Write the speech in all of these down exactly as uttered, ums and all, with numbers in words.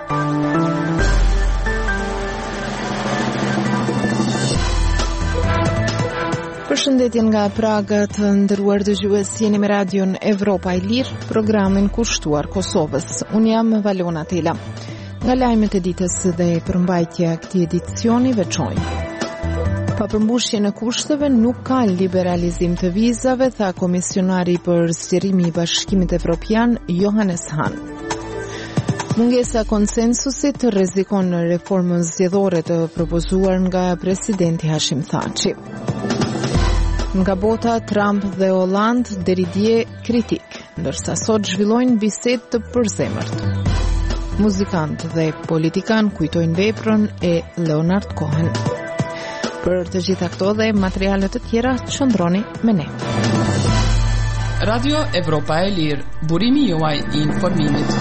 Përshëndetje nga Praga, të nderuar dëgjues, jeni me radion Evropa e Lirë, programin kushtuar Kosovës. Unë jam Valona Tela. Nga lajmet e ditës dhe përmbajtja e këtij edicioni veçojmë: pa përmbushje në kushteve nuk ka liberalizim të vizave, tha komisionari për zgjerimi i Bashkimit Evropian Johannes Hahn. Mungesa konsensusit rrezikon reformën zgjedhore të propozuar nga presidenti Hashim Thaçi. Nga bota, Trump dhe Holland deri dje kritik, ndërsa sot zhvillojnë bisedë të përzemërt. Muzikant dhe politikan kujtojnë veprën e Leonard Cohen. Për të gjitha këto dhe materiale të tjera, qëndroni me ne. Radio Evropa e Lirë, burimi juaj i informimit.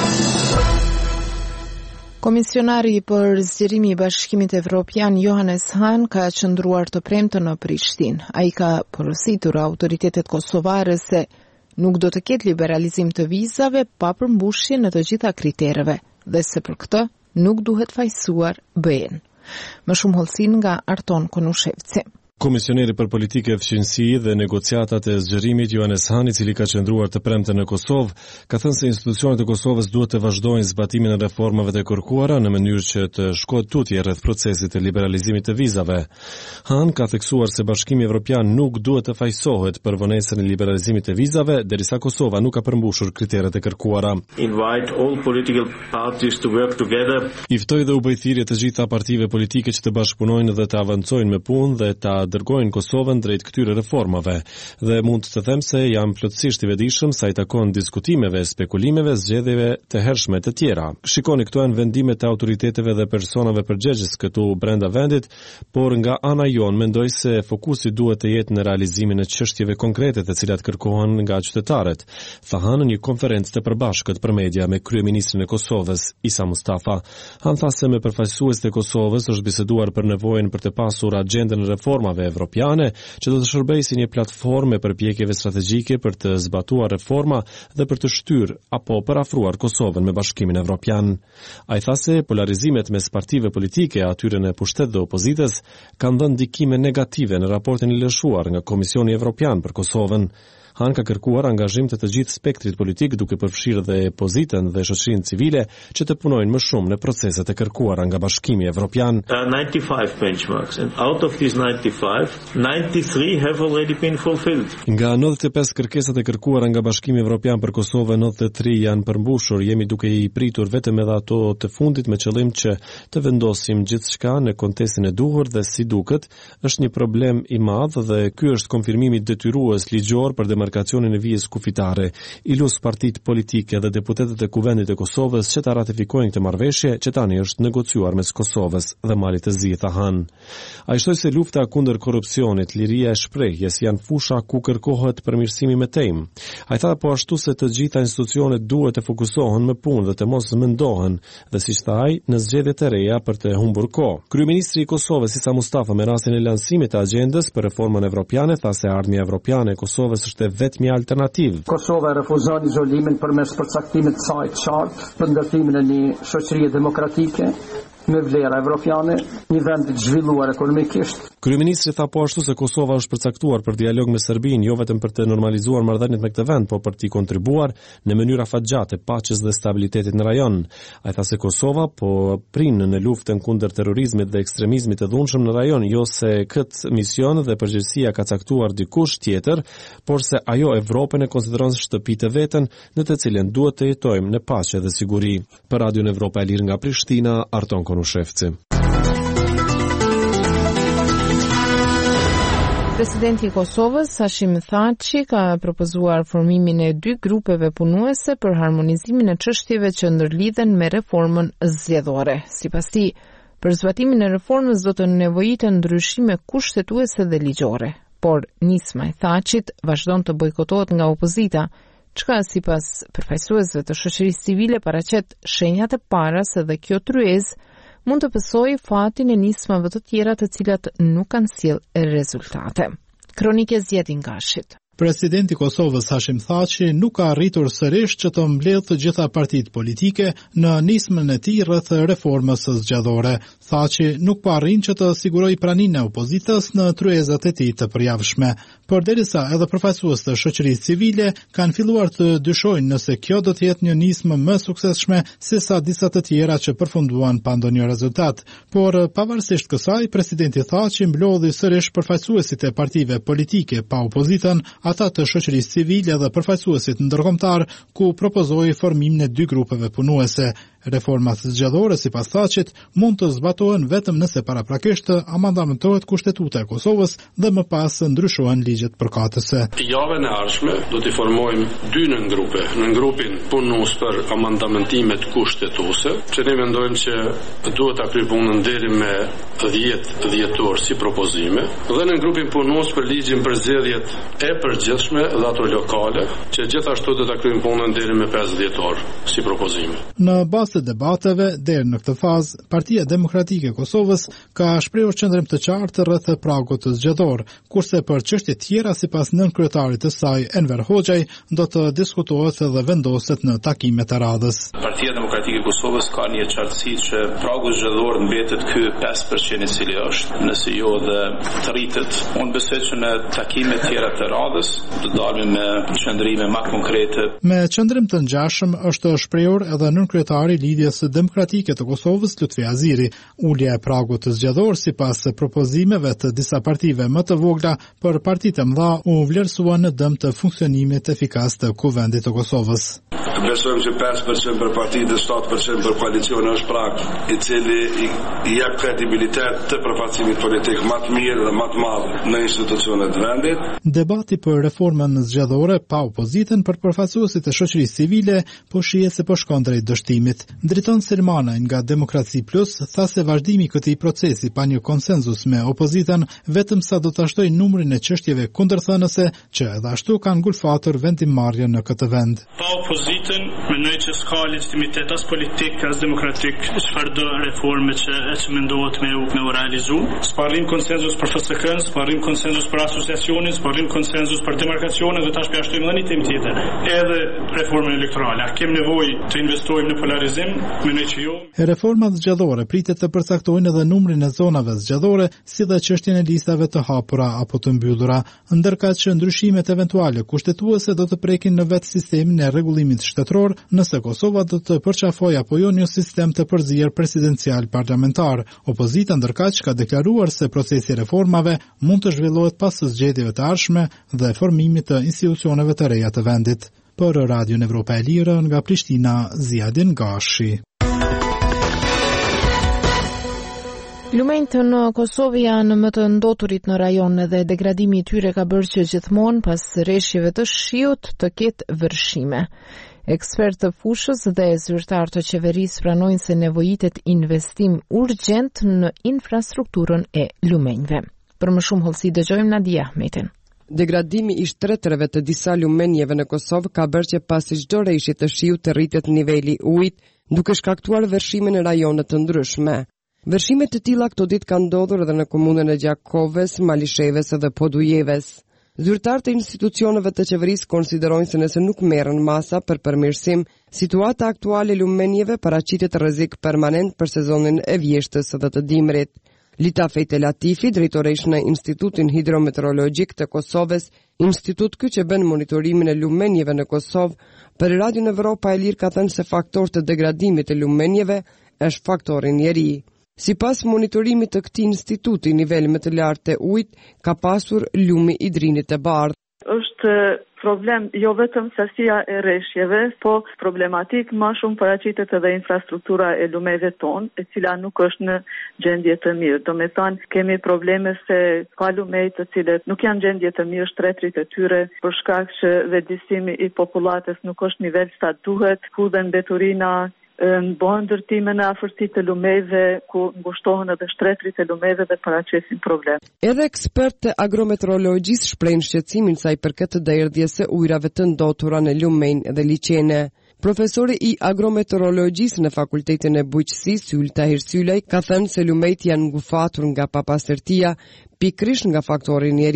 Komisionari për zgjerimi i Bashkimit Evropian Johannes Hahn ka qëndruar të premte në Prishtinë. Ai ka porositur autoritetet kosovare se nuk do të ketë liberalizim të vizave pa përmbushje në të gjitha kritereve dhe se për këtë nuk duhet fajsuar B E-n. Më shumë hollësin nga Arton Konushevci. Komisioneri për politikë e fqinësi dhe negociatat e zgjerimit Johannes Hahn, i cili ka qëndruar të premte në Kosovë, ka thënë se institucionet e Kosovës duhet të vazhdojnë zbatimin e reformave të kërkuara në mënyrë që të shkohet tutje rreth procesit të liberalizimit të vizave. Hahn ka theksuar se Bashkimi Evropian nuk duhet të fajsohet për vonesën e liberalizimit të vizave derisa Kosova nuk ka përmbushur kriteret e kërkuara. Invite all political parties to work together. I ftoi dhe u bë thirrje të gjitha partive politike që të bashkëpunojnë dhe të avancojnë me punë dhe ta dërgojnë Kosovën drejt këtyre reformave, dhe mund të them se jam plotësisht i vetëdijshëm sa i takon diskutimeve, spekulimeve, zgjedhjeve të hershme të tjera. Shikoni, këto janë vendimet e autoriteteve dhe personave përgjegjës këtu brenda vendit, por nga ana jon mendoj se fokusi duhet të jetë në realizimin e çështjeve konkrete të cilat kërkohen nga qytetarët, tha Hahn në një konferencë të përbashkët për media me kryeministrin e Kosovës Isa Mustafa. Hahn tha se me përfaqësuesit e Kosovës është biseduar për nevojën për të pasur agjendën e reformave evropiane që do të shërbejë si një platformë e përpjekjeve strategjike për të zbatuar reforma dhe për të shtyrë apo përafruar Kosovën me Bashkimin Evropian. Ai tha se polarizimet mes partive politike, atyre në pushtet dhe opozitës, kanë dhënë ndikime negative në raportin e lëshuar nga Komisioni Evropian për Kosovën. Hahn ka kërkuar angazhim të të gjithë spektrit politik, duke përfshirë dhe opozitën dhe shoqërinë civile që të punojnë më shumë në proceset e kërkuara nga Bashkimi Evropian. There are ninety-five benchmarks and out of these ninety-five, ninety-three have already been fulfilled. Nga nëntëdhjetë e pesë kërkesat e kërkuara nga Bashkimi Evropian për Kosovën, nëntëdhjetë e tre janë përmbushur. Jemi duke i pritur vetëm edhe ato të fundit me qëllim që të vendosim gjithçka në kontekstin e duhur dhe si duket, është një problem i madh dhe ky është konfirmimi detyrues ligjor për demarkacionin e vijës kufitare. I lus partitë politike dhe deputetët e Kuvendit e Kosovës që ta ratifikojnë këtë marrëveshje që tani është negociuar mes Kosovës dhe Malit të Zi, tha Hahn. Ai shtoi se lufta kundër korrupsionit, liria e shprehjes janë fusha ku kërkohet përmirësimi me temë. Ai tha po ashtu se të gjitha institucionet duhet të fokusohen më punë dhe të mos mendohen, dhe siç tha ai, në zgjedhje të reja për të humbur kohë. Kryeministri i Kosovës Isa Mustafa me rastin e lansimit të agjendës për reformën evropiane tha se ardhmja evropiane e Kosovës është vetmi alternativë. Kosova refuzon izolimin përmes përcaktimit të saj të qartë për ndërtimin e një shoqërie demokratike me vlera evropiane, një vend të zhvilluar ekonomikisht. Kryeministri tha po ashtu se Kosova është përcaktuar për dialog me Serbinë, jo vetëm për të normalizuar marrëdhëniet me këtë vend, por për të kontribuar në mënyrë afatgjate paqes dhe stabilitetit në rajon. Ai tha se Kosova po prin në luftën kundër terrorizmit dhe ekstremizmit të dhunshëm në rajon, jo se këtë mision dhe përgjegjësia ka caktuar dikush tjetër, por se ajo Evropën e konsideron shtëpi të vetën në të cilën duhet të jetojmë në paqe dhe siguri. Për Radion Evropa e Lirë nga Prishtina, Arton Konushevci. Presidenti i Kosovës, Hashim Thaçi, ka propozuar formimin e dy grupeve punuese për harmonizimin e çështjeve që ndërlidhen me reformën zgjedhore. Sipas tij, për zbatimin e reformës do të nevojiten ndryshime kushtetuese dhe ligjore, por nisma e Thaçit vazhdon të bojkotohet nga opozita, çka sipas përfaqësuesve të shoqërisë civile paraqet shenjat e para se dhe kjo tryezë mund të pësojë fatin e nismave të tjera të cilat nuk kanë sjellë rezultate. Kronike zgjedhin Gashit. Presidenti i Kosovës Hashim Thaçi nuk ka arritur sërish që të mbledhë të gjitha partitë politike në nismën e tij rreth reformës së zgjadore. Thaçi nuk po arrin që të sigurojë praninë e opozitës në tryezat e tij të përjavshme. Përderisa edhe përfaqësues të shoqërisë civile kanë filluar të dyshojnë nëse kjo do të jetë një nismë më suksesshme se sa disa të tjera që përfunduan pa ndonjë rezultat. Por pavarësisht kësaj, presidenti Thaçi mblodhi sërish përfaqësuesit e partive politike pa opozitën, ata të shoqërisë civile dhe përfaqësuesit ndërkombëtar, ku propozoi formimin e dy grupeve punuese. Reformat zgjedhore, sipas Thaçit, mund të zbatohen vetëm nëse paraprakisht amandamentohet Kushtetuta e Kosovës dhe më pas ndryshohen ligjet përkatëse. Javën e ardhshme do të formojmë dy nën grupe, në grupin punues për amandamentimet kushtetuese, që ne mendojmë që duhet ta kryejmë punën deri me dhjetë dhjetor si propozime, dhe në grupin punues për ligjin për zgjedhjet e përgjithshme dhe ato lokale, që gjithashtu do ta kryejmë punën deri me pesë dhjetor si propozime. Në bazë të debateve deri në këtë fazë, Partia Demokratike e Kosovës ka shprehur qendrim të qartë rreth pragut të zgjedhor, kurse për çështje tjera sipas nënkryetarit të saj Enver Hoxhaj do të diskutohet dhe vendoset në takimet e radhës. Partia Demokratike e Kosovës ka një qartësi që pragu zgjedhor mbetet ky pesë përqind i cili është, nëse jo dhe të rritet. Unë besoj që në takimet tjera të radhës do dalemi me qendrime më konkrete. Me qendrim të ngjashëm është shprehur edhe nënkryetari Lidhjes Demokratike të Kosovës Lutfi Aziri. Ulja e pragut të zgjedhor sipas propozimeve të disa partive më të vogla për partitë e mëdha u vlerësua në dëm të funksionimit efikas të Kuvendit të Kosovës. Besojmë që pesë përqind për partitë dhe shtatë përqind për koalicione është prag i cili i jep kredibilitet të përfaqësimit politik më të mirë dhe më të madh në institucionet e vendit. Debati për reformën zgjedhore pa opozitën për përfaqësuesit e shoqërisë civile po shihet se po shkon drejt dështimit. Driton Selmana nga Demokraci Plus tha se vazhdimi i këtij procesi pa një konsenzus me opozitën vetëm sa do ta shtojë numrin e çështjeve kundërthënëse që edhe ashtu kanë ngulfatur vendimmarrjen në këtë vend. Pa opozitën, mendoj që s'ka legitimitet as politik as demokratik çfarëdo reforme që që mendohet me u, me u realizu. S'parrim konsenzus për F S K-n, s'parrim konsenzus për asociacionin, s'parrim konsenzus për demarkacionin dhe tash përjashtojmë edhe një temë tjetër, edhe reformën elektorale. A kemi nevojë të investojmë në polarizim? Mendoj që jo. Reformat zgjedhore pritet të përcaktojnë edhe numrin e zonave zgjedhore, si dhe çështjen e listave të hapura apo të mbyllura, ndërkaq që ndryshimet eventuale kushtetuese do të prekin në vetë sistemin e rregullimit shtetëror, nëse Kosova do të përqafojë apo jo një sistem të përzier presidencial parlamentar. Opozita ndërkaq ka deklaruar se procesi i reformave mund të zhvillohet pas zgjedhjeve të ardhshme dhe formimit të institucioneve të reja të vendit. Për Radion Evropa e Lirë nga Prishtina, Ziadin Gashi. Lumenjt në Kosovë janë më të ndoturit në rajon dhe degradimi i tyre ka bërë që gjithmonë pas rreshjeve të shiut të ketë vërshime. Ekspertë të fushës dhe zyrtarë të qeverisë pranojnë se nevojitet investim urgjent në infrastrukturën e lumenjve. Për më shumë hollësi dëgjojmë Nadia Ahmetin. Degradimi i shtretërave të disa lumenjeve në Kosovë ka bërë që pasi çdo rreshje të shiut të rritet niveli ujit, duke shkaktuar vërshime në rajone të ndryshme. Vërshime të tilla këto ditë kanë ndodhur edhe në komunën e Gjakovës, Malisheves dhe Podujeves. Zyrtarët e institucioneve të qeverisë konsiderojnë se nëse nuk merren masa për përmirësim, situata aktuale e lumenjeve paraqitet rrezik permanent për sezonin e vjeshtës dhe të dimrit. Lita Fejte Latifi, drejtoresh në Institutin Hidrometeorologjik të Kosovës, institut ky që bën monitorimin e lumenjeve në Kosovë, për Radion Evropa e Lirë ka thënë se faktor të degradimit të lumenjeve është faktori njeri. Sipas monitorimit të këtij instituti, niveli më të lartë të ujit ka pasur lumi i Drinit të Bardhë. Është problem jo vetëm sasia e rreshjeve, po problematik më shumë paraqitet edhe infrastruktura e lumeve tonë, e cila nuk është në gjendje të mirë. Do me thënë, kemi probleme se ka lumej të cilët nuk janë gjendje të mirë, shtretrit e tyre, për shkak që vendisimi i popullatës nuk është nivel sa duhet, hudhen mbeturina, bëhen ndërtime në afërsi të lumeve, ku ngushtohen edhe shtretrit e lumeve dhe paraqesin problem. Edhe ekspertë të agrometeorologjisë shprehin shqetësimin sa i përket të derdhjes së ujrave të ndotura në lumenj dhe liçene. Profesori i agrometeorologjisë në Fakultetin e Bujqësisë, Syl Tahir Sylaj, ka thënë se lumejt janë ngufatur nga papastërtia, pikërisht nga faktori njeri.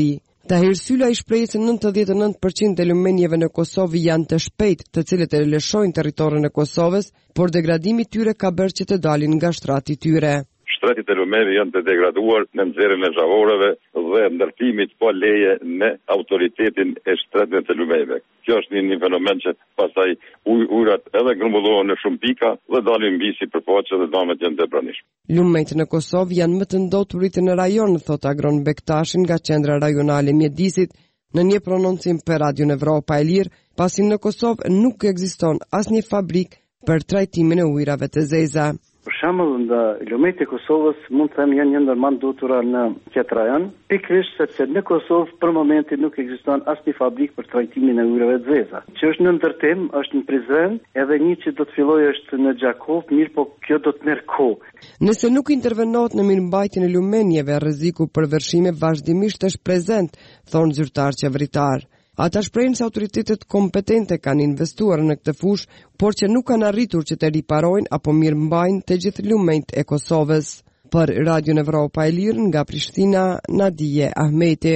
Tahir Sylla i shpreh se nëntëdhjetë e nëntë përqind e lumenjeve në Kosovë janë të shpejtë, të cilët e lëshojnë territorin e Kosovës, por degradimi i tyre ka bërë që të dalin nga shtrati i tyre. Shtretit e lumeve janë të degraduar në nxjerrjen e zhavoreve dhe ndërtimit pa leje në autoritetin e shtretit të lumeve. Kjo është një, një fenomen që pastaj uj, ujrat edhe grumbullohen në shumë pika dhe dalin mbi sipërfaqe dhe damet janë të pranishme. Lumet në Kosovë janë më të ndoturit në rajon, thot Agron Bektashin nga Qendra Rajonale e Mjedisit, në një prononcim për Radion Evropa e Lirë, pasi në Kosovë nuk ekziston asnjë fabrikë për trajtimin e ujrave të zeza. Për shembull, në lumet e Kosovës mund të them janë një ndër më ndotura në këtë rajon, pikërisht sepse në Kosovë për momentin nuk ekziston asnjë fabrikë për trajtimin e ujrave të zeza. Që është në ndërtim, është në Prizren, edhe një që do të fillojë është në Gjakov, mirë po kjo do të merr kohë. Nëse nuk intervenohet në mirëmbajtjen e lumenjeve, rreziku për vërshime vazhdimisht është prezent, thon zyrtar qeveritar. Ata shprehin se autoritetet kompetente kanë investuar në këtë fushë, por që nuk kanë arritur që të riparojnë apo mirëmbajnë të gjithë lumenjt e Kosovës. Për Radion Evropa e Lirë nga Prishtina, Nadije Ahmeti.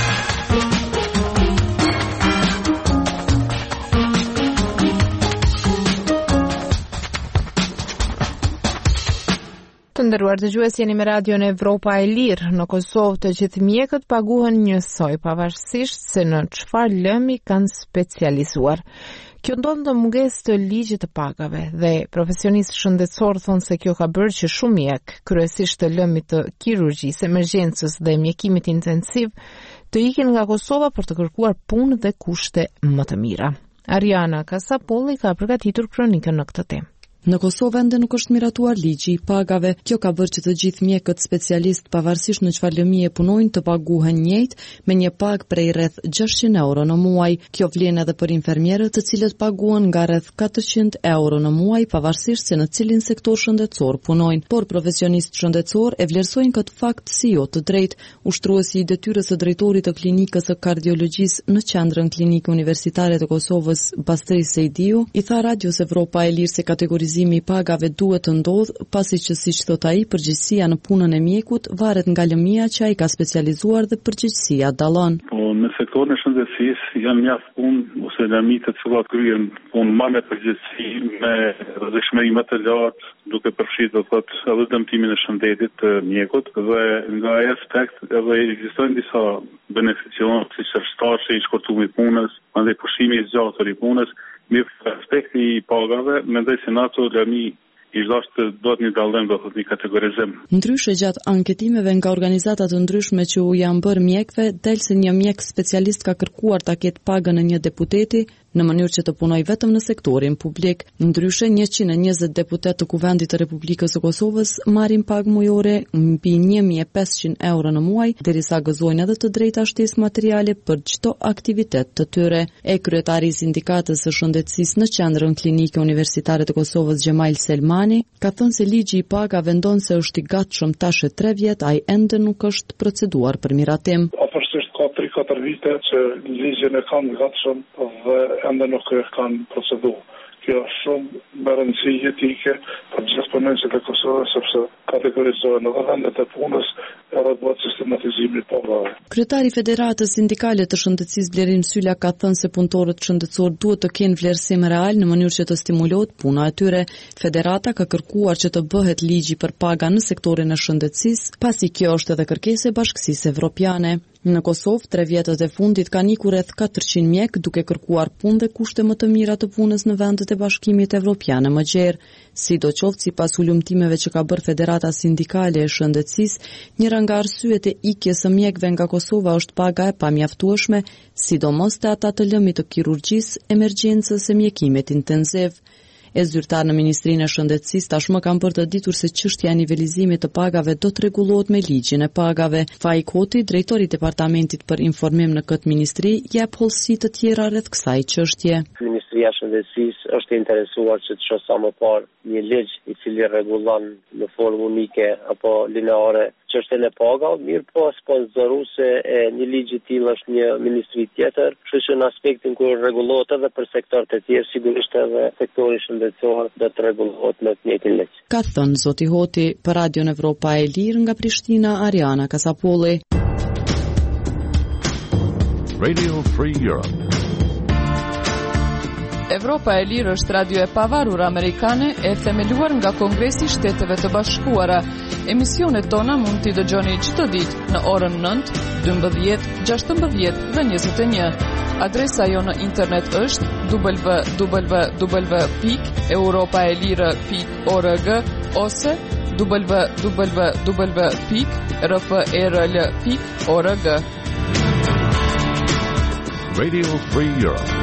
Të nderuar dëgjues, jeni me Radion Evropa e Lirë. Në Kosovë të gjithë mjekët paguhen njësoj, pavarësisht se në çfarë lëmi kanë specializuar. Kjo ndodh në mungesë të ligjit të pagave dhe profesionistë shëndetësor thonë se kjo ka bërë që shumë mjek, kryesisht të lëmit të kirurgjisë, emergjencës dhe mjekimit intensiv, të ikin nga Kosova për të kërkuar punë dhe kushte më të mira. Ariana Kasapolli ka përgatitur kronikën në këtë temë. Në Kosovë ende nuk është miratuar ligji i pagave. Kjo ka bërë që të gjithë mjekët specialist, pavarësisht në çfarë lëmie punojnë, të paguhen njëjtë me një pagë prej rreth gjashtëqind euro në muaj. Kjo vlen edhe për infermierët, të cilët paguhen nga rreth katërqind euro në muaj, pavarësisht se në cilin sektor shëndetësor punojnë. Por profesionistë shëndetësor e vlerësojnë këtë fakt si jo të drejtë. Ushtruesi i detyrës së drejtorit të klinikës së kardiologjisë në Qendrën Klinike Universitare të Kosovës, Bastri Sejdiu, i tha Radios Evropa e Lirë se kategori i pagave duhet të ndodhë, pasi që siç thot ai, përgjegjësia në punën e mjekut varet nga lëmia që ai ka specializuar dhe përgjegjësia dallon. Po në sektorin e shëndetësisë janë mjaft punë ose lëmi të cilat kryen punë më me përgjegjësi, me rrezikshmëri më të lartë, duke përfshirë do thotë edhe dëmtimin e shëndetit të mjekut dhe nga ai aspekt edhe ekzistojnë disa beneficione siç është stashi i shkurtimit punës, mandej pushimi i zgjatër i punës. Mirë aspekti i pagave, mendoj se në ato lëmi i dashtë do të një dallim, do të një kategorizim. Ndryshe gjatë anketimeve nga organizata të ndryshme që u janë bërë mjekëve, del se një mjek specialist ka kërkuar ta ketë pagën e një deputeti në mënyrë që të punoj vetëm në sektorin publik. Ndryshe, njëqind e njëzet deputet të Kuvendit të Republikës së Kosovës marrin pagë mujore mbi një mijë e pesëqind euro në muaj, derisa gëzojnë edhe të drejta shtesë materiale për çdo aktivitet të tyre. E kryetari i Sindikatës së Shëndetësisë në Qendrën Klinike Universitare të Kosovës, Xhemail Selmani, ka thënë se ligji i pagave vendon se është i gatshëm tash e tre vjet, ai ende nuk është proceduar për miratim. Afërsisht ka tri katër vite që ligjin e kanë gatshëm dhe ende nuk e kanë proceduar. Kjo është shumë me rëndësi jetike për gjithë punonjësit e Kosovës, sepse kategorizohen edhe vendet e punës edhe bëhet sistematizimi i pagave. Kryetari i Federatës Sindikale të Shëndetësisë Blerim Sylla ka thënë se punëtorët shëndetësor duhet të kenë vlerësim real në mënyrë që të stimulohet puna e tyre. Federata ka kërkuar që të bëhet ligji për paga në sektorin e shëndetësisë, pasi kjo është edhe kërkesë e Bashkisë Evropiane. Në Kosovë, tre vjetët e fundit kanë ikur rreth katërqind mjek duke kërkuar punë dhe kushte më të mira të punës në vendet e Bashkimit Evropian më gjerë. Sidoqoftë, sipas ulëmtimeve që ka bërë Federata Sindikale e Shëndetësisë, njëra nga arsyet e ikjes së mjekëve nga Kosova është paga e pamjaftueshme, sidomos te ata të lëmit të kirurgjisë, emergjencës e mjekimit intensiv. E zyrtar në Ministrinë e Shëndetësisë tashmë kanë bërë të ditur se çështja e nivelizimit të pagave do të rregullohet me ligjin e pagave. Faik Hoti, drejtori i Departamentit për Informim në këtë ministri, jep hollësi të tjera rreth kësaj çështje. Ministria e Shëndetësisë është e interesuar që të shohë sa më parë një ligj i cili rregullon në formë unike apo lineare çështjen e pagave, mirë po sponsoruese e një ligji i tillë është një ministri tjetër, kështu që në aspektin kur rregullohet edhe për sektorët e tjerë, sigurisht edhe sektori shëndetësor do të rregullohet me të njëjtin ligj. Ka thënë zoti Hoti për Radion Evropa e Lirë nga Prishtina, Ariana Kasapolli. Radio Free Europe. Evropa e Lirë është radio e pavarur amerikane e themeluar nga Kongresi i Shteteve të Bashkuara. Emisionet tona mund t'i dëgjoni çdo ditë në orën nëntë, dymbëdhjetë, gjashtëmbëdhjetë dhe njëzet e një. Adresa jo në internet është w w w pikë europaelire pikë org ose w w w pikë r f e r l pikë org. Radio Free Europe.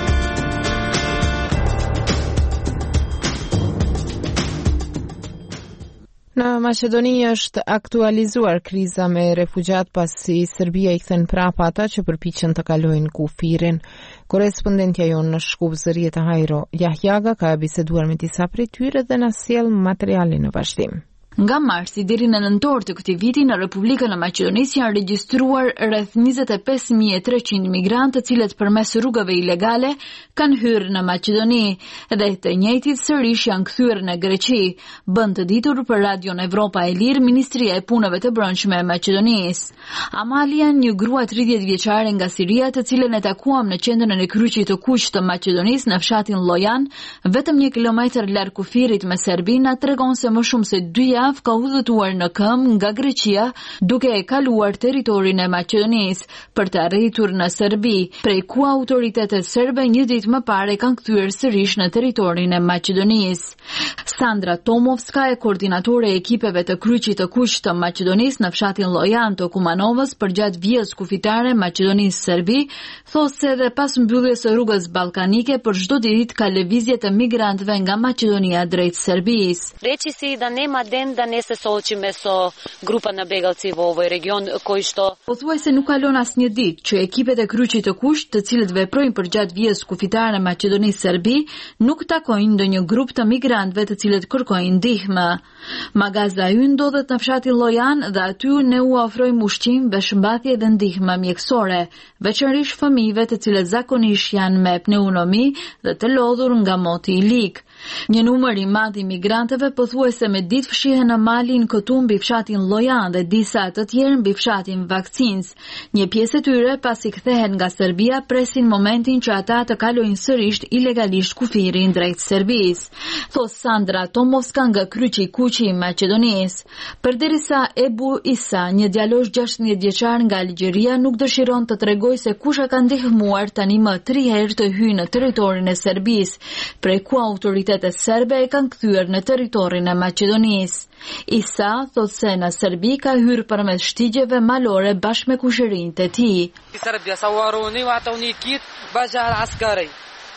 Në Maqedoni është aktualizuar kriza me refugjat pasi Serbia i kthen prapa ata që përpiqen të kalojnë kufirin. Korespondentja jonë në Shkup Zërieta Hajro Jahjaga ka biseduar me disa prej tyre dhe na sjell materialin në vazhdim. Nga marsi deri në nëntor të këtij viti në Republikën e Maqedonisë janë regjistruar rreth njëzet e pesë mijë e treqind migrantë të cilët përmes rrugëve ilegale kanë hyrë në Maqedoni dhe të njëjtit sërish janë kthyer në Greqi, bën të ditur për Radion Evropa e Lirë Ministria e Punëve të Brendshme e Maqedonisë. Amalia, një grua tridhjetë vjeçare nga Siria, të cilën e takuam në qendrën e kryqit të kuq të Maqedonisë në fshatin Llojan, vetëm një kilometër larg kufirit me Serbinë, na tregon se më shumë se dy javë ka udhëtuar në këmbë nga Greqia duke e kaluar territorin e Maqedonisë për të arritur në Serbi, prej ku autoritetet serbe një ditë më parë kanë kthyer sërish në territorin e Maqedonisë. Sandra Tomovska, e koordinatore e ekipeve të kryqit të kuq të Maqedonisë në fshatin Llojan të Kumanovës përgjatë vijës kufitare Maqedonisë-Serbi, thosë se edhe pas mbylljes së rrugës ballkanike për çdo ditë ka lëvizje të migrantëve nga Maqedonia drejt Serbisë. Reći si da nema den da ne se suočime so grupa na begalci u ovoj region koji što Pothuajse nuk kalon asnjë ditë që ekipet e kryqit të kuq, të cilët veprojnë përgjatë vijës kufitare në Maqedonisë-Serbi, nuk takojnë ndonjë grup të migrantëve të cilët kërkojnë ndihmë. Magaza ynë ndodhet në fshatin Llojan dhe aty ne u ofrojmë ushqim, veshmbathje dhe ndihmë mjekësore, veçanërisht fëmijëve të cilët zakonisht janë me pneumomi dhe të lodhur nga moti i lik. Një numër i madh i migrantëve pothuajse me ditë fshihen në malin këtu mbi fshatin Llojan dhe disa të tjerë mbi fshatin Vakcinës. Një pjesë e tyre pasi kthehen nga Serbia presin momentin që ata të kalojnë sërish ilegalisht kufirin drejt Serbisë, thos Sandra Tomovska nga kryqi i kuq i Maqedonisë. Përderisa Ebu Isa, një djalosh gjashtëdhjetë vjeçar nga Algjeria, nuk dëshiron të tregojë se kush e ka ndihmuar tani më tri herë të hyjë në territorin e Serbisë, prej ku autoritetet serbe e kanë kthyer në territorin e Maqedonisë. Isa thot se në Serbi ka hyrë përmes shtigjeve malore bashkë me kushërinjtë e tij. Serbia sawaruni wa atawni kit bajal askari.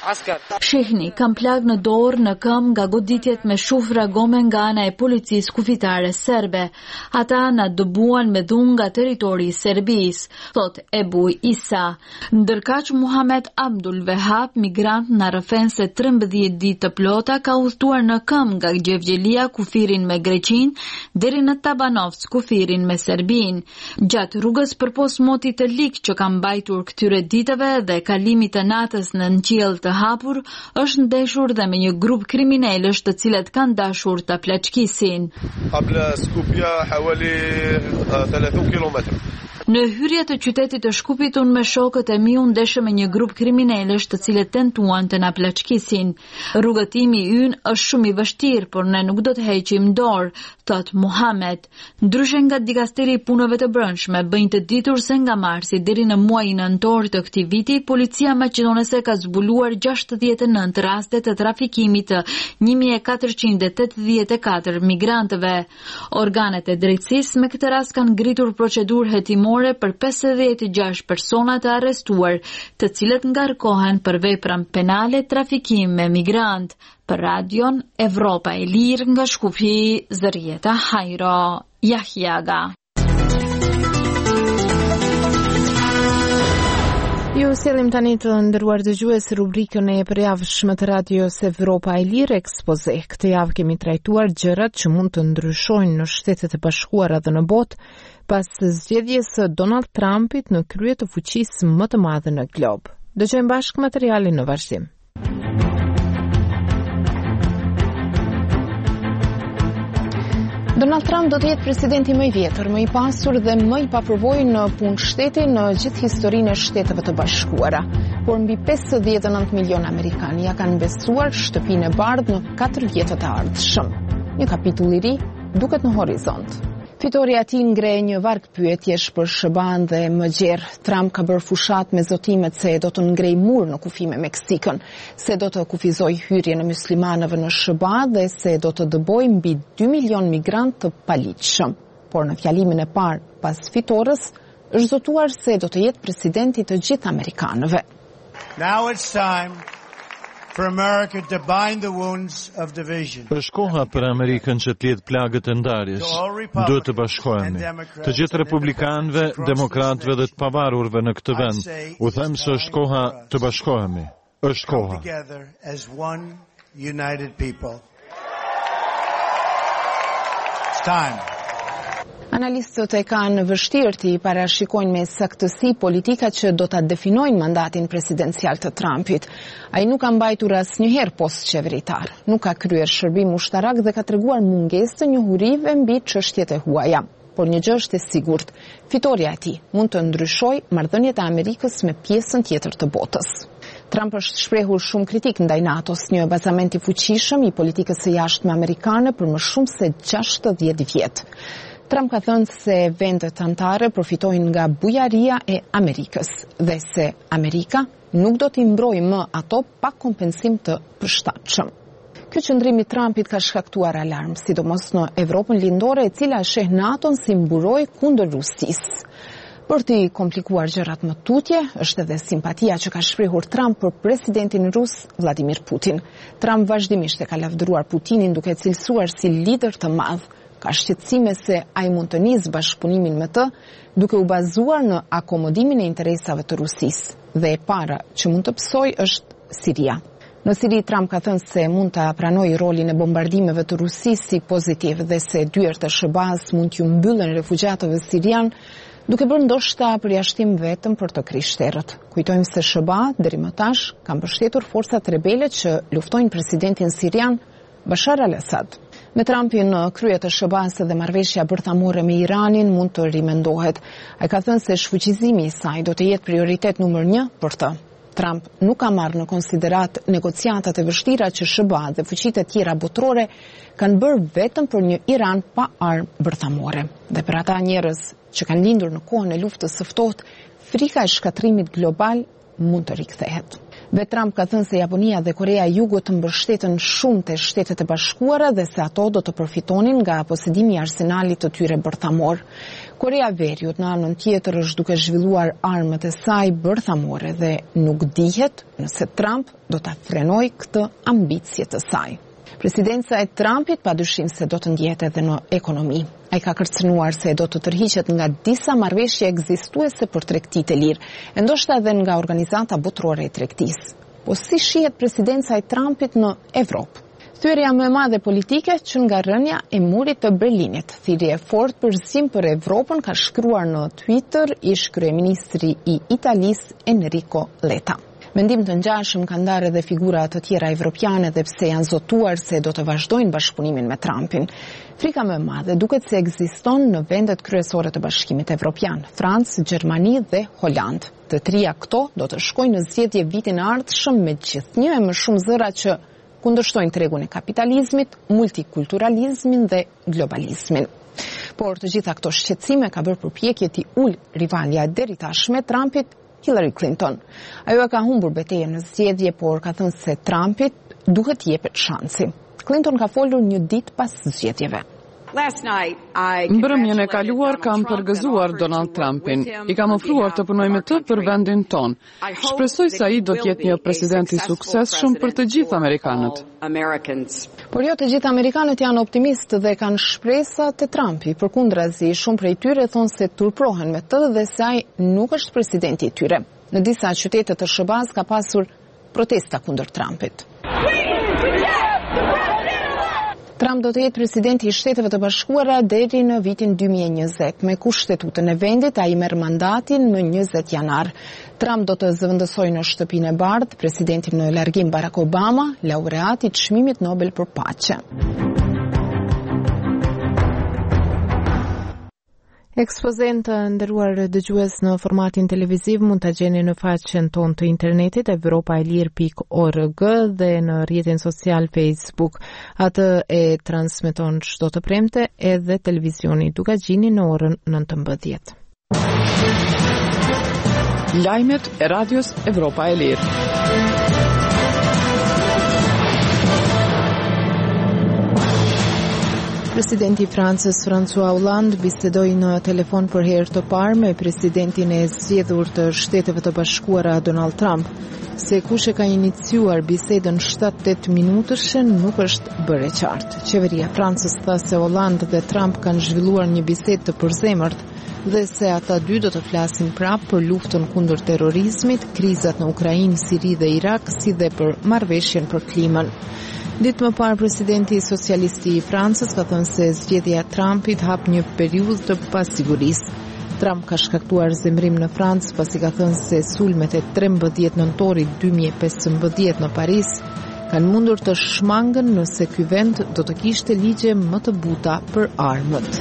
Shihni kam plag në dorë, në këmbë nga goditjet me shufra gome nga ana e policisë kufitare serbe. Ata na dëbuan me dhunë nga territori i Serbisë, thot Ebu Isa. Ndërkaq Muhamet Abdul Wahab, migrant na rrëfen se trembëdhjetë ditë të plota, ka udhëtuar në këmbë nga Gjevgjelia kufirin me Greqinë deri në Tabanovc kufirin me Serbinë. Gjatë rrugës përpos motit të lik që ka mbajtur këtyre ditëve dhe kalimit të natës në qiell të hapur, është ndeshur dhe me një grup kriminalësh të cilët kanë dashur ta plaçkisin. Qabla Skopje hawali thelathini kilometër. Në hyrje të qytetit të Shkupit unë me shokët e mi u ndeshëm me një grup kriminalësh të cilët tentuan të na plaçkisin. Rrugëtimi ynë është shumë i vështirë, por ne nuk do të heqim dorë, thot Muhamet. Ndryshe nga Dikasteri i Punëve të Brendshme, bëjnë të ditur se nga marsi deri në muajin nëntor të këtij viti, policia maqedonese ka zbuluar gjashtëdhjetë e nëntë raste të trafikimit të një mijë e katërqind e tetëdhjetë e katër migrantëve. Organet e drejtësisë me këtë rast kanë ngritur procedurë hetimore për pesëdhjetë e gjashtë persona të arrestuar, të cilët ngarkohen për vepra penale trafikim me migrant. Për Radion Evropa e Lirë nga Shkupi, Zërieta Hajro Jahjaga. Ju selim tani të ndëruar dëgjues rubrikën e përjavshme të Radios Evropa e Lirë Ekspoze. Këtë javë kemi trajtuar gjërat që mund të ndryshojnë në Shtetet e Bashkuara dhe në botë pas zgjedhjes së Donald Trumpit në krye të fuqisë më të madhe në glob. Dëgjojmë bashkë materialin në vazhdim. Donald Trump do të jetë presidenti më i vjetër, më i pasur dhe më i papërvojë në punë shteti në gjithë historinë e Shteteve të Bashkuara. Por mbi pesëdhjetë e nëntë milion amerikanë ja kanë besuar shtëpinë e bardhë në katër vjetët e ardhshëm. Një kapitull i ri duket në horizont. Fitoria e tij ngre një varg pyetjesh për S B A-n dhe më gjerë. Trump ka bërë fushat me zotimet se do të ngrej mur në kufi me Meksikën, se do të kufizoj hyrjen e muslimanëve në S B A dhe se do të dëboj mbi dy milion migrant të paligjshëm. Por në fjalimin e parë pas fitores, është zotuar se do të jetë presidenti të gjithë amerikanëve. Now it's time for America to bind the wounds of division. Është koha për Amerikën që të lidh plagët e ndarjes. Duhet të bashkohemi. Të gjithë republikanëve, demokratëve dhe të pavarurve në këtë vend. U them se është koha të bashkohemi. Është koha. Together as one united people. It's time. Analistët e kanë vështirë të i parashikojnë me saktësi politika që do ta definojnë mandatin presidencial të Trumpit. Ai nuk ka mbajtur asnjëherë post qeveritar, nuk ka kryer shërbim ushtarak dhe ka treguar mungesë të njohurive mbi çështjet e huaja. Por një gjë është e sigurt, fitoria e tij mund të ndryshojë marrëdhëniet e Amerikës me pjesën tjetër të botës. Trump është shprehur shumë kritik ndaj NATO-s, një bazament i fuqishëm i politikës së jashtme amerikane për më shumë se gjashtëdhjetë vjet. Trump ka thënë se vendet anëtare përfitojnë nga bujaria e Amerikës dhe se Amerika nuk do t'i mbrojë më ato pa kompensim të përshtatshëm. Ky qëndrim i Trumpit ka shkaktuar alarm, sidomos në Evropën lindore, e cila sheh NATO-n si mburojë kundër Rusisë. Për t'i komplikuar gjërat më tutje, është edhe simpatia që ka shprehur Trump për presidentin rus Vladimir Putin. Trump vazhdimisht e ka lavdëruar Putinin duke cilësuar si lider të madh. Ka shqetësime se ai mund të nisë bashkëpunimin me të, duke u bazuar në akomodimin e interesave të Rusisë. Dhe e para që mund të psoj është Siria. Në Siri, Trump ka thënë se mund të pranojë rolin e bombardimeve të Rusisë si pozitiv dhe se dyert e S B A-s mund t'ju mbyllen refugjatëve sirian, duke bërë ndoshta përjashtim vetëm për të krishterët. Kujtojmë se S B A deri më tash ka mbështetur forcat rebele që luftojnë presidentin sirian Bashar al-Assad. Me Trumpin në krye të S B A-s dhe marrëveshja bërthamore me Iranin mund të rimendohet. Ai ka thënë se shfuqizimi i saj do të jetë prioritet numër një për të. Trump nuk ka marrë në konsiderat negociatat e vështira që S B A dhe fuqitë e tjera botërore kanë bërë vetëm për një Iran pa armë bërthamore. Dhe për ata njerëz që kanë lindur në kohën e luftës së ftohtë, frika e shkatrimit global mund të rikthehet. Dhe Trump ka thënë se Japonia dhe Korea e Jugut të mbështeten shumë të Shtetet e Bashkuara dhe se ato do të përfitonin nga posedimi i arsenalit të tyre bërthamor. Korea e Veriut në anën tjetër është duke zhvilluar armët e saj bërthamore dhe nuk dihet nëse Trump do ta frenojë këtë ambicje të saj. Presidenca e Trumpit padyshim se do të ndjehet edhe në ekonomi. Ai ka kërcënuar se do të tërhiqet nga disa marrëveshje ekzistuese për tregtitë e lirë, e ndoshta edhe nga Organizata Botërore e Tregtisë. Po si shihet presidenca e Trumpit në Evropë? Thyrja më e madhe politike që nga rënja e murit të Berlinit. Thirrje e fortë për zim për Evropën ka shkruar në Twitter ish kryeministri i Italisë Enrico Letta. Mendim të ngjashëm kanë ndarë edhe figura të tjera evropiane dhe pse janë zotuar se do të vazhdojnë bashkëpunimin me Trumpin. Frika më e madhe duket se ekziston në vendet kryesore të Bashkimit Evropian, Francë, Gjermani dhe Holand. Të trija këto do të shkojnë në zgjedhje vitin e ardhshëm me gjithnjë e më shumë zëra që kundërshtojnë tregun e kapitalizmit, multikulturalizmin dhe globalizmin. Por të gjitha këto shqetësime ka bërë përpjekje t'i ul rivalja e deri tashme Trumpit, Hillary Clinton. Ajo e ka humbur betejën në zgjedhje, por ka thënë se Trumpit duhet t'i jepet shansi. Clinton ka folur një ditë pas zgjedhjeve. Mbrëmjen e kaluar kam përgëzuar Donald Trumpin. I kam ofruar të punoj me të për vendin ton. Shpresoj se ai do të jetë një president i suksesshëm për të gjithë amerikanët. Por jo të gjithë amerikanët janë optimistë dhe kanë shpresa te Trumpi. Përkundrazi, shumë prej tyre thonë se turprohen me të dhe se ai nuk është presidenti i tyre. Në disa qytete të S B A-s ka pasur protesta kundër Trumpit. Trump do të jetë presidenti i Shteteve të Bashkuara deri në vitin dy mijë e njëzet. Me kushtetutën e vendit, ai merr mandatin më njëzet janar. Trump do të zëvendësojë në shtëpinë e bardhë presidentin në largim Barack Obama, laureati i çmimit Nobel për paqe. Ekspozen të nderuar dëgjues në formatin televiziv mund ta gjeni në faqen tonë të internetit evropailir pikë org dhe në rrjetin social Facebook. Atë e transmeton çdo të premte edhe televizioni Dukagjini në orën nëntëmbëdhjetë. Lajmet e radios Evropa e Lirë. Presidenti i Francës François Hollande bisedoi në telefon për herë të parë me presidentin e zgjedhur të Shteteve të Bashkuara Donald Trump. Se kush e ka iniciuar bisedën shtatë deri minutëshe nuk është bërë qartë. Qeveria e Francës tha se Hollande dhe Trump kanë zhvilluar një bisedë të përzemërt dhe se ata dy do të flasin prapë për luftën kundër terrorizmit, krizat në Ukrainë, Siri dhe Irak, si dhe për marrëveshjen për klimën. Ditë më parë, presidenti socialisti i Francës ka thënë se zgjedhja e Trumpit hap një periudhë të pasigurisë. Trump ka shkaktuar zemrim në Francë pasi ka thënë se sulmet e trembëdhjetë nëntorit dy mijë e pesëmbëdhjetë në Paris kanë mundur të shmangën nëse ky vend do të kishte ligje më të buta për armët.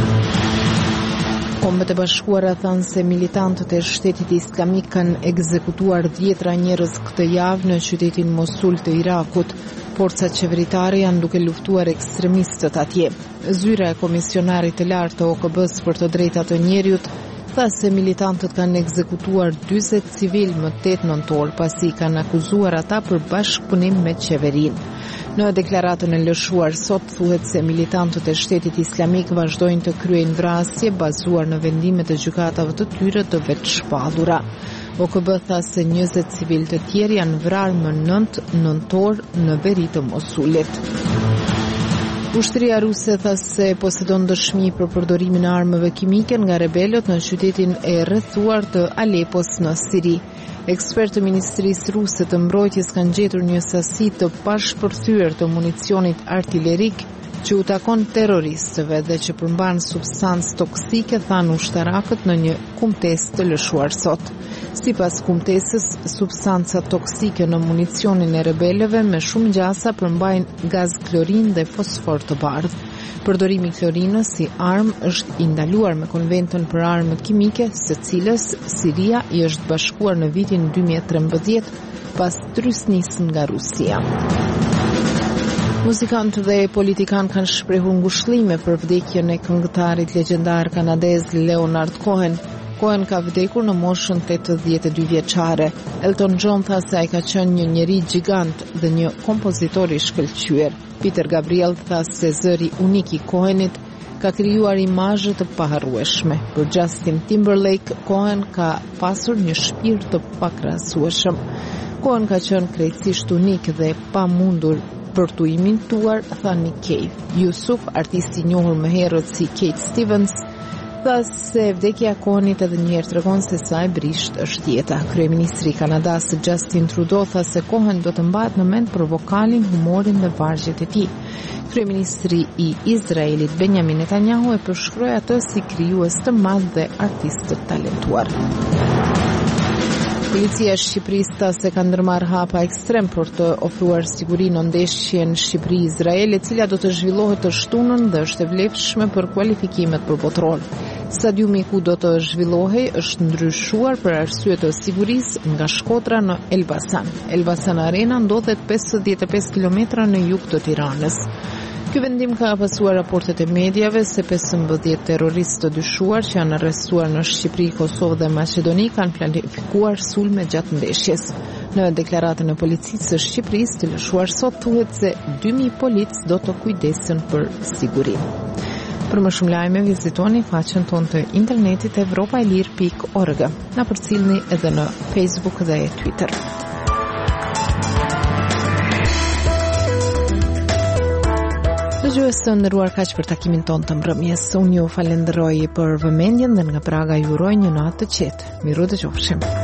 Kombet e Bashkuara thanë se militantët e Shtetit Islamik kanë ekzekutuar dhjetra njerëz këtë javë në qytetin Mosul të Irakut. Forcat qeveritare janë duke luftuar ekstremistët atje. Zyra e komisionarit të lartë të O K B-s për të drejtat të njerëzit tha se militantët kanë ekzekutuar dyzet civil më tetë nëntor pasi kanë akuzuar ata për bashkëpunim me qeverinë. Në deklaratën e lëshuar sot thuhet se militantët e Shtetit Islamik vazhdojnë të kryejnë vrasje bazuar në vendimet e gjykatave të tyre të vetëshpallura. O K B tha se njëzet civil të tjerë janë vrarë më nëntë nëntor në veri të Mosulit. Ushtria ruse tha se posedon dëshmi për përdorimin e armëve kimike nga rebelët në qytetin e rrethuar të Alepos në Siri. Ekspertë të Ministrisë Ruse të Mbrojtjes kanë gjetur një sasi të pashpërthyer të municionit artillerik që u takon terroristëve dhe që përmban substancë toksike, thanë ushtarakët në një kumtes të lëshuar sot. Sipas kumtesës, substanca toksike në municionin e rebelëve me shumë gjasa përmbajnë gaz klorin dhe fosfor të bardhë. Përdorimi i klorinës si armë është i ndaluar me Konventin për armët kimike, së cilës Siria i është bashkuar në vitin dy mijë e trembëdhjetë pas trysnisë nga Rusia. Muzikantë dhe politikanë kanë shprehur ngushëllime për vdekjen e këngëtarit legjendar kanadez Leonard Cohen. Cohen ka vdekur në moshën tetëdhjetë e dy vjeçare. Elton John tha se ai ka qenë një njeri gjigant dhe një kompozitor i shkëlqyer. Peter Gabriel tha se zëri unik i Cohenit ka krijuar imazhe të paharrueshme. Për Justin Timberlake, Cohen ka pasur një shpirt të pakrahasueshëm. Cohen ka qenë krejtësisht unik dhe pamundur për t'u imituar, tha Nick Cave. Yusuf, artisti i njohur më herët si Kate Stevens, tha se vdekja e Cohenit edhe një herë tregon se sa e brisht është jeta. Kryeministri i Kanadas Justin Trudeau tha se Cohen do të mbahet në mend për vokalin, humorin dhe vargjet e tij. Kryeministri i Izraelit Benjamin Netanyahu e përshkroi atë si krijues të madh dhe artist të talentuar. Policia e Shqipërisë tha se ka ndërmarrë hapa ekstrem për të ofruar siguri në ndeshjen Shqipëri-Izrael, e cila do të zhvillohet të shtunën dhe është e vlefshme për kualifikimet për botror. Stadiumi ku do të zhvillohej është ndryshuar për arsye të sigurisë nga Shkodra në Elbasan. Elbasan Arena ndodhet pesëdhjetë e pesë kilometra në jug të Tiranës. Ky vendim ka pasuar raportet e mediave se pesëmbëdhjetë terroristë të dyshuar që janë arrestuar në Shqipëri, Kosovë dhe Maqedoni kanë planifikuar sulme gjatë ndeshjes. Në deklaratën e policisë së Shqipërisë të lëshuar sot thuhet se dy mijë polic do të kujdesen për sigurinë. Për më shumë lajme vizitoni faqen tonë të internetit evropailir pikë org. Na përcjellni edhe në Facebook dhe Twitter. Dëgjues të nderuar, kaq për takimin tonë të mbrëmjes. Unë ju falenderoj për vëmendjen dhe nga Praga ju uroj një natë të qetë. Miru dëgjofshim.